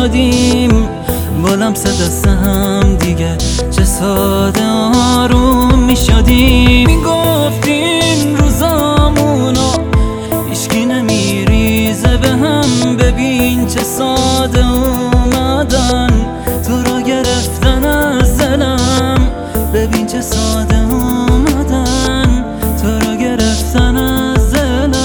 میشدیم، با لمس دست هم دیگه چه ساده آروم میشدیم. میگفتین روزامونو هیچکی نمیریزه به هم، ببین چه ساده اومدن تو رو گرفتن از دلم، ببین چه ساده اومدن تو رو گرفتن از دلم.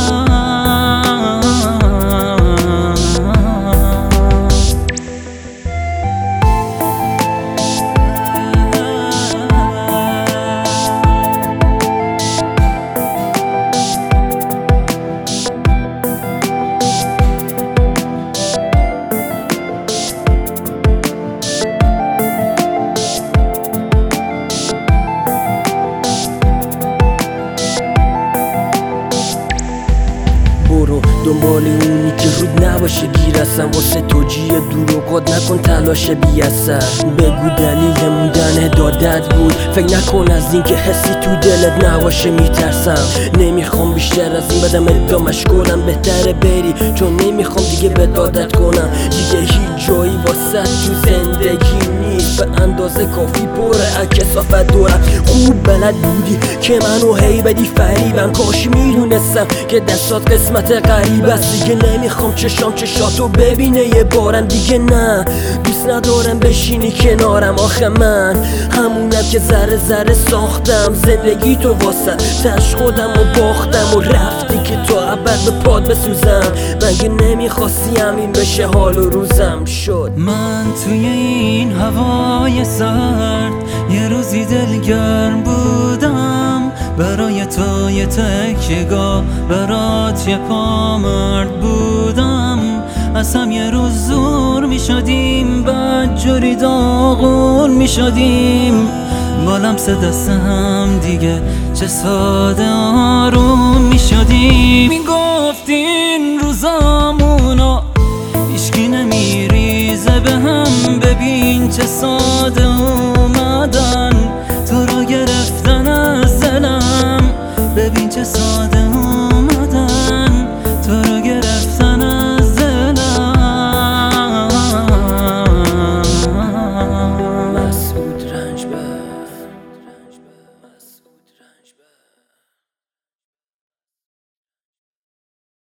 برو دنبال اونی که رود نباشه گیرسم، واسه توجیه دروغات نکن تلاش بی اثر. بگو دلیل موندن دادت بود، فکر نکن از این که حسی تو دلت نباشه میترسم. نمیخوام بیشتر از این بدم ادامش کنم، بهتره بری چون نمیخوام دیگه به عادت کنم. دیگه هیچ جایی واسه تو زندگی نیست به اندازه کافی پره کثافت دورم. خوب بلد بودی که منو هی بدی فریبم، کاش میدونستم که دستات قسمت غریب است. دیگه نمیخوام چشاتو ببینه یه بارم دیگه، نه دوست ندارم بشینی کنارم. آخه من همونم که ذره ذره ساختم زندگی تو واسه تش خودم و باختم و رفتی که تو ابد به پاد بسوزم. مگه نمیخواستی همین بشه حال و روزم شد. من توی این هوای سرد یه روزی دلگرم بودم، برای تو یه تکیه‌گاه برات یه پامرد بودم. از هم یه روز زور میشدیم، بعد جوری داغون میشدیم، با لمس دست هم دیگه چه ساده آروم میشدیم. میگفتین روزامونو هیچکی نمیریزه به هم، ببین چه ساده اومدن